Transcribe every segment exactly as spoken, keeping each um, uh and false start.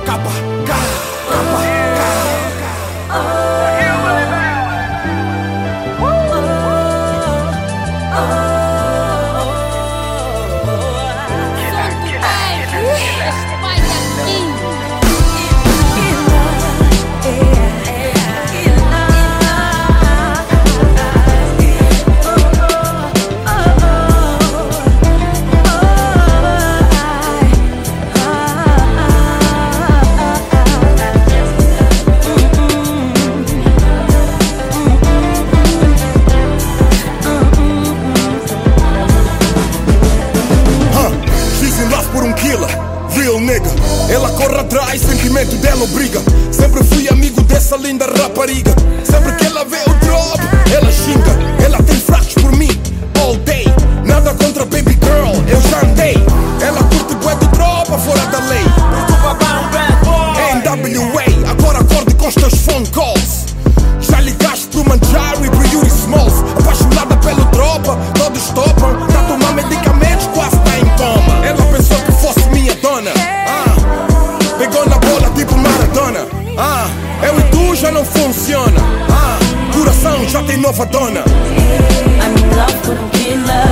capa, cara, capa, cara. Real nigga, ela corre atrás, sentimento dela obriga. Sempre fui amigo dessa linda rapariga. Sempre que ela vê o drop, ela xinga. Ela tem fracos por mim, all day. Nada contra baby girl, eu já andei. Ela curte bué do dropa fora da lei. N W A, agora acorde com os teus phone calls. Já ligaste pro Manjaro e pro Yuri Smalls. Apaixonada pelo dropa, todos topam. Tá a tomar medicamentos, quase tá em coma. Ela pensou que fosse minha dona. Ah, pegou na bola tipo Maradona. Ah, eu e tu já não funciona. Ah, coração já tem nova dona. I'm in love with a killer.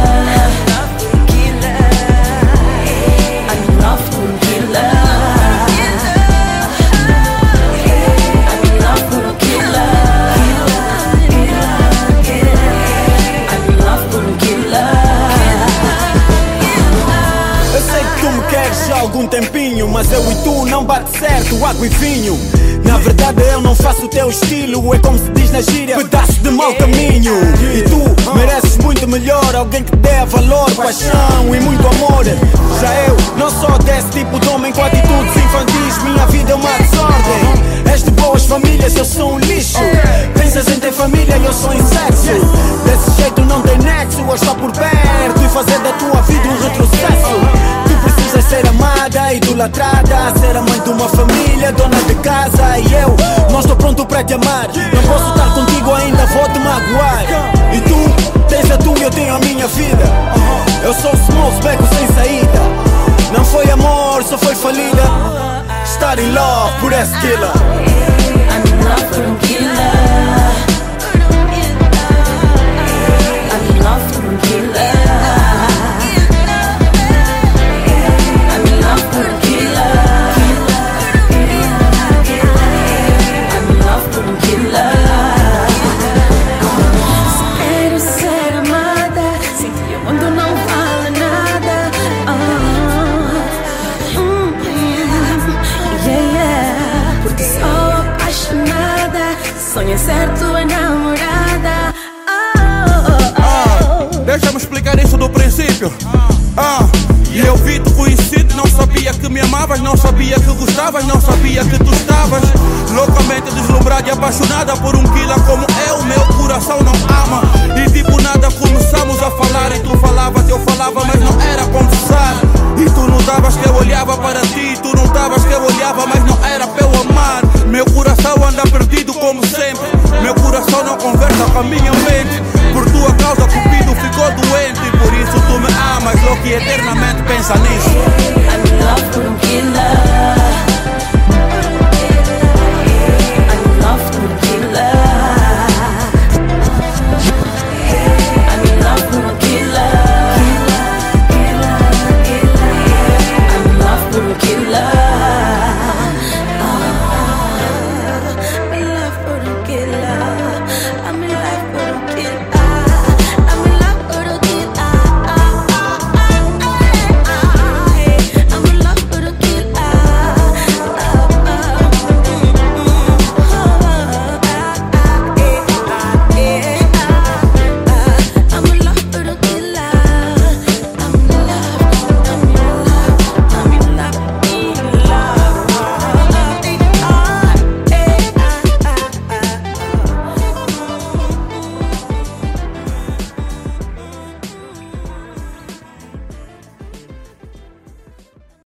I'm in love with a killer. I'm in love with a killer. I'm in love with a killer. Eu sei que tu me queres há algum tempinho, mas eu e tu não bate certo, água e vinho. Na verdade eu não faço o teu estilo, é como se diz na gíria, pedaço de mau caminho. E tu mereces muito melhor, alguém que dê valor, paixão e muito amor. Já eu não sou desse tipo de homem com atitudes infantis, minha vida é uma desordem. És de boas famílias, eu sou um lixo. Pensas em ter família e eu sou insexo. Desse jeito não tem nexo, eu estou por perto e fazer da tua vida um retrocesso. Tu precisas ser amada, idolatrada, ser a mãe de uma família, dona de casa. E eu não estou pronto para te amar. Não posso estar contigo, ainda vou te magoar. E tu tens a tua e eu tenho a minha vida. Eu sou o Smalls, beco sem saída. Não foi amor, só foi falida. Estar in love por esse killer. I'm in love with a killer. I'm in love with a killer. I'm in love with a killer. I'm in love with a killer. Quero ser amada, sem que o mundo não vale nada. Oh. Hum, yeah, yeah. Porque sou apaixonada, sonho ser tua namorada. Oh, oh, oh. Deixa-me explicar isso do princípio. Ah, e eu vi-te conhecido, não sabia que me amavas, não sabia que gostavas, não sabia que tu estavas loucamente deslumbrada e apaixonada por um killer como eu. Meu coração não ama. E tipo nada começamos a falar. E tu falavas, eu falava, mas não era conversar. E tu notavas que eu olhava para ti, e tu notavas que eu olhava, mas não era para eu amar. Meu coração anda perdido como sempre. Meu coração não conversa com a minha mente. Por tua causa Cupido ficou doente. Por isso tu me amas, louco, e eternamente pensa nisso. I'm in love with a